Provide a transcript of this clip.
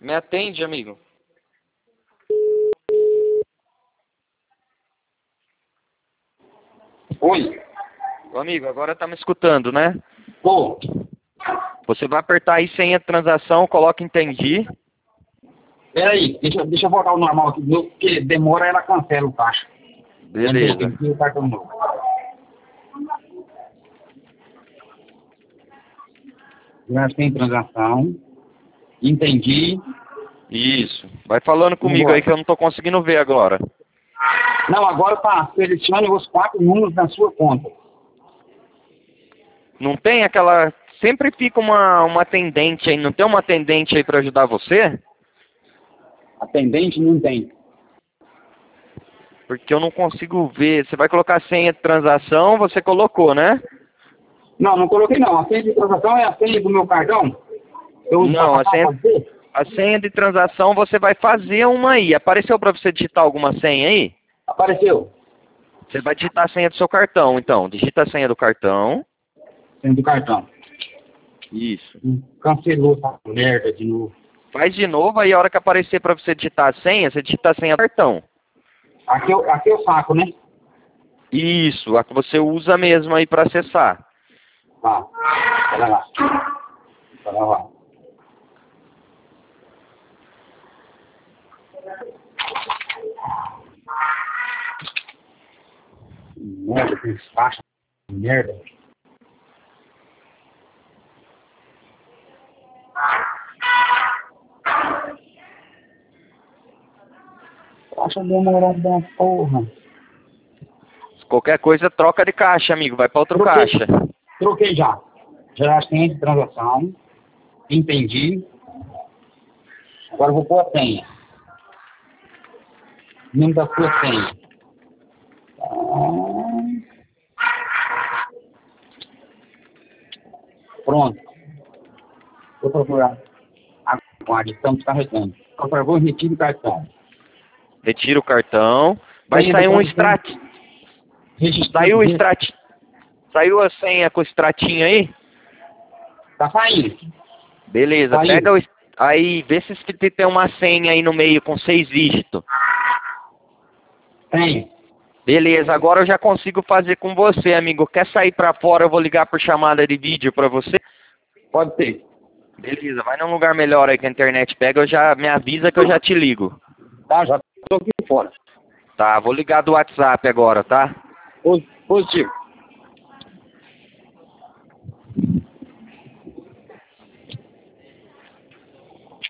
Me atende, amigo. Oi. Ô, amigo, agora tá me escutando, né? Pô. Você vai apertar aí senha de transação, coloca entendi. Peraí, deixa eu voltar ao normal aqui, porque demora ela cancela o caixa. Beleza. Entendi, o cartão novo. Já tem transação. Entendi. Isso. Vai falando comigo Vambora. aí que eu não tô conseguindo ver agora. Não, agora tá. Selecione os 4 números da sua conta. Não tem aquela... Sempre fica uma atendente aí, não tem uma atendente aí pra ajudar você? Atendente não tem. Porque eu não consigo ver. Você vai colocar senha de transação, você colocou, né? Não, não coloquei não. A senha de transação é a senha do meu cartão? Eu uso Não, pra passar, pode ser? a senha de transação você vai fazer uma aí. Apareceu pra você digitar alguma senha aí? Apareceu. Você vai digitar a senha do seu cartão, então. Digita a senha do cartão. Senha do cartão. Isso. Cancelou essa merda de novo. Faz de novo, aí a hora que aparecer pra você digitar a senha, você digita a senha do cartão. Aqui eu saco, né? Isso, a que você usa mesmo aí pra acessar. Tá. Pera lá. Pera lá. Merda, que faixa. Merda. Faixa demorada da porra. Qualquer coisa, troca de caixa, amigo. Vai pra outro caixa. Troquei já. Já tem de transação. Entendi. Agora eu vou pôr a senha. Número da sua senha. Pronto. Vou procurar. Aguarde, estamos carregando. Por favor, retire o cartão. Retira o cartão. Vai Senha sair do um cartão. extrato. Registrou. Saiu o extrato. Saiu a senha com o extratinho aí? Tá saindo. Beleza, Saiu. pega o... Aí, vê se tem uma senha aí no meio com 6 dígitos. Tem. Beleza, agora eu já consigo fazer com você, amigo. Quer sair pra fora, eu vou ligar por chamada de vídeo pra você? Pode ser. Beleza, vai num lugar melhor aí que a internet pega, eu já me avisa que eu já te ligo. Tá, já tô aqui fora. Tá, vou ligar do WhatsApp agora, tá? Positivo.